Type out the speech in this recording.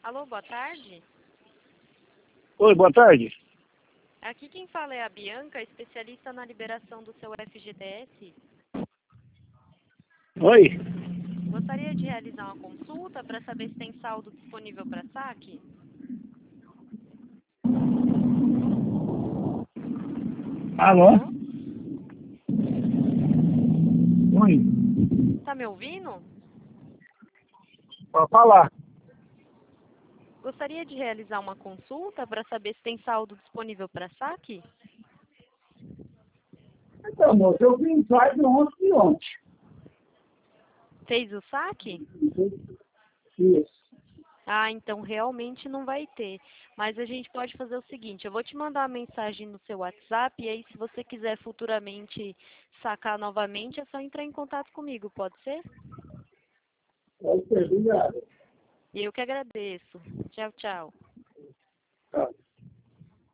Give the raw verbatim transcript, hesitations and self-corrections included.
Alô, boa tarde. Oi, boa tarde. Aqui quem fala é a Bianca, especialista na liberação do seu F G T S. Oi. Gostaria de realizar uma consulta para saber se tem saldo disponível para saque? Alô? Oi. Tá me ouvindo? Pode falar. Gostaria de realizar uma consulta para saber se tem saldo disponível para saque? Então, moço, eu vim faz ontem e ontem. Fez o saque? Isso. Ah, então realmente não vai ter. Mas a gente pode fazer o seguinte, eu vou te mandar uma mensagem no seu WhatsApp e aí se você quiser futuramente sacar novamente, é só entrar em contato comigo, pode ser? Pode ser, obrigado. E eu que agradeço. Tchau, tchau.